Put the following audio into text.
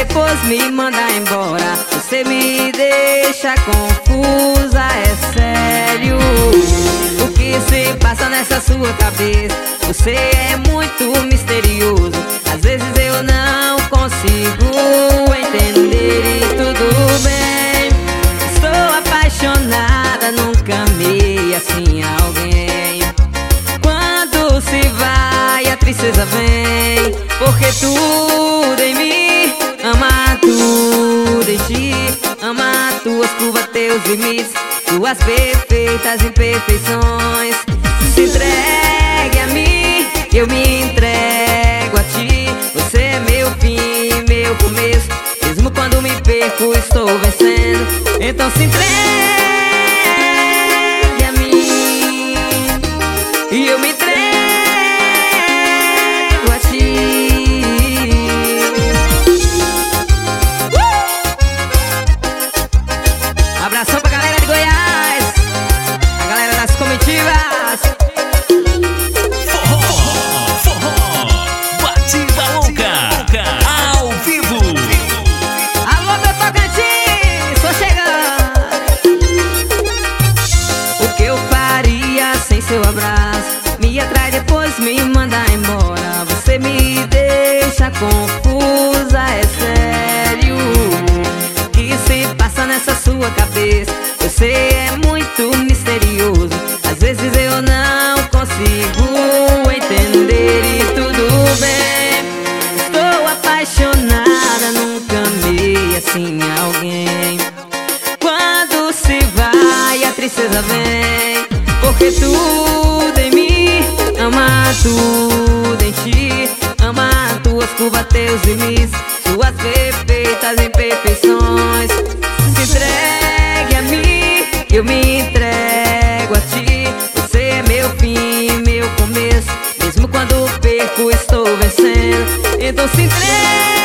depois me manda embora. Você me deixa confusa, é sério. O que se passa nessa sua cabeça? Você é muito misterioso. Às vezes eu não consigo entender e tudo bem. Estou apaixonada, nunca amei assim alguém. Quando se vai, a tristeza vem, porque tudo em mim ama, tudo em ti ama. Tuas curvas, teus limites, tuas perfeitas imperfeições. Se entregue a mim, eu me entrego a ti. Você é meu fim, meu começo. Mesmo quando me perco, estou vencendo. Então se entregue a mim e eu me entrego a ti. Abração pra galera de Goiás, a galera das comitivas. Forró, batida louca, ao vivo. Alô, meu Tocantins, tô chegando. O que eu faria sem seu abraço? Me atrai, depois me manda embora. Você me deixa confusa, é sério. O que se passa nessa sua cabeça? Você é muito misterioso. Às vezes eu não consigo entender e tudo bem. Estou apaixonada, nunca amei assim alguém. Quando se vai, a tristeza vem, porque tudo em mim ama, tudo em ti ama. Tuas curvas, teus limites, tuas perfeitas imperfeições. Se entregue a mim, eu me entrego a ti. Você é meu fim, meu começo. Mesmo quando perco, estou vencendo. Então se entregue